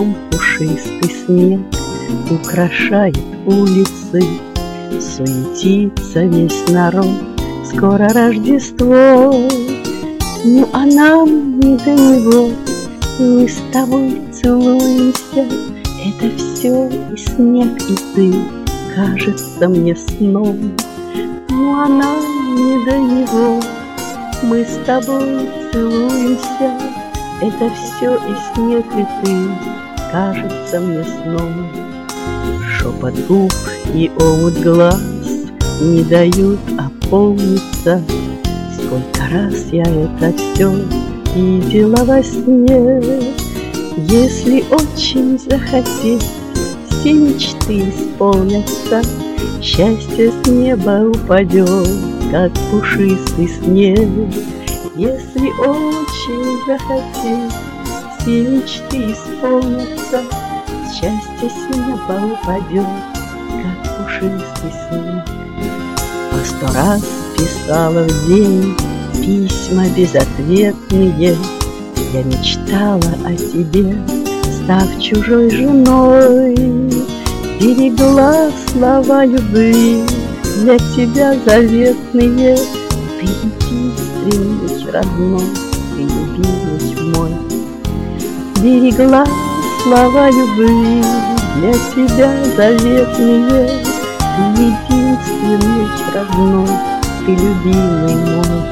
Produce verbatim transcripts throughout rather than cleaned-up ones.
окном пушистый снег украшает улицы. Суетится весь народ, скоро Рождество. Ну а нам не до него, мы с тобой целуемся. Это все и снег, и ты, кажется мне сном. Ну а нам не до него, мы с тобой целуемся. Это все и снег, и ты, кажется мне сном. Шепот губ и омут глаз не дают опомниться. Сколько раз я это все видела во сне. Если очень захотеть, все мечты исполнятся. Счастье с неба упадет, как пушистый снег. Если очень захотеть, все мечты исполнятся. Счастье с неба упадет, как пушистый снег. По сто раз писала в день письма безответные. Я мечтала о тебе, став чужой женой. Берегла слова любви, для тебя заветные. Ты единственный родной, ты любимый мой. Берегла слова любви, для тебя заветные. Ты единственный родной, ты любимый мой.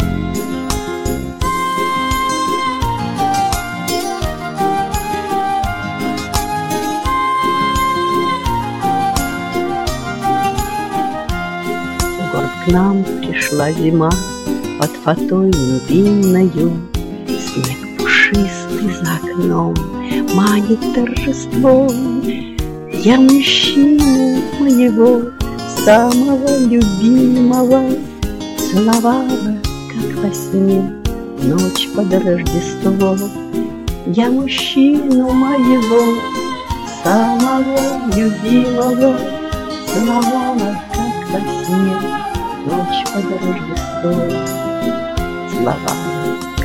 В город к нам пришла зима под фатой невинною. Снег пушистый за окном манит торжеством. Я мужчину моего, самого любимого, целовала, как во сне, ночь под Рождество. Я мужчину моего, самого любимого, целовала, как во сне, ночь под Рождество. Целовала.